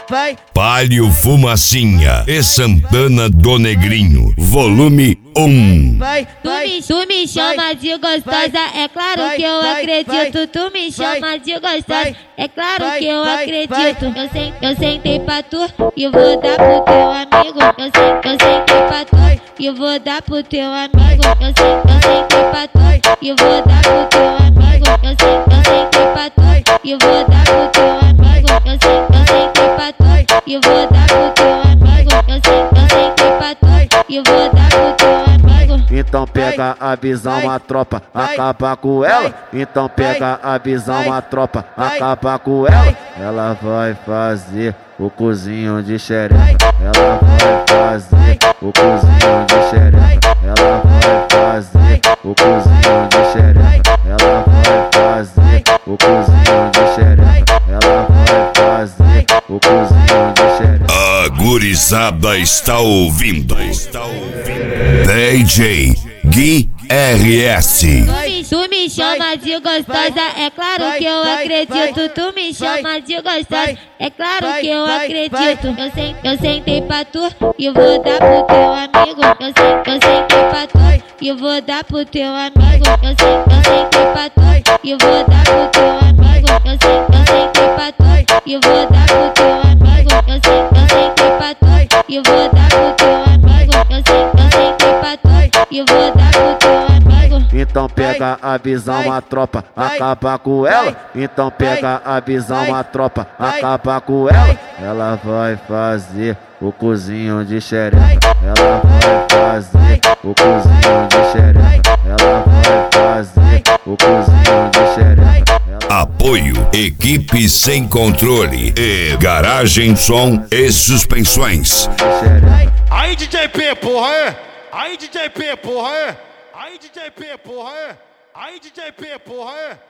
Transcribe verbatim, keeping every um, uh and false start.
vai. Palio Fumacinha e Santana do Negrinho, volume um. Vai, Tu me, tu me chama de gostosa, é claro que eu acredito. Tu me chama de gostosa, é claro que eu acredito. Eu, sen, eu sentei pra tu e vou dar pro teu amigo. Eu, sen, eu sentei pra tu e vou dar pro teu amigo. Eu, sen, eu sentei pra tu e vou dar pro teu amigo. Eu, sen, eu sentei pra tu e vou dar pro teu amigo. Eu, sen, eu sentei pra tu e vou dar pro teu amigo. Eu, sen, eu sentei pra tu e vou dar pro teu amigo. Então pega a visão, a tropa, acaba com ela. Então pega a visão, a tropa, acaba com ela. Ela vai fazer o cozinho de xereca. Ela vai fazer o cozinho de xereca. Ela vai fazer o cozinho de xereca. Ela vai fazer o cozinho de xereca. Ela vai fazer o cozinho de xereca. A gurizada está ouvindo. Está ouvindo. D J Gui R S. Tu me, tu me chama de gostosa, é claro que eu acredito. Tu me chama de gostosa, é claro que eu acredito. Eu, sen, eu sentei pra tu e vou dar pro teu amigo. Eu, sen, eu sentei pra tu e vou dar pro teu amigo. Eu, sen, eu sentei pra tu e vou dar pro teu amigo. Eu, sen, eu sentei pra tu e vou dar pro teu amigo. Eu, sen, eu sentei pra tu e vou dar pro teu amigo. Eu, sen, eu sentei pra tu e vou dar pro teu amigo. Então pega a visão, a tropa, acaba com ela. Então pega a visão, a tropa, acaba com ela. Ela vai fazer o cozinho de xereca. Ela vai fazer o cozinho de xereca. Ela vai fazer o cozinho de xereca. Apoio Equipe Sem Controle e Garagem Som e Suspensões. Aí D J P, porra, é? Aí D J P, porra, é? Aí D J P, porra, é? Aí D J P, porra, é?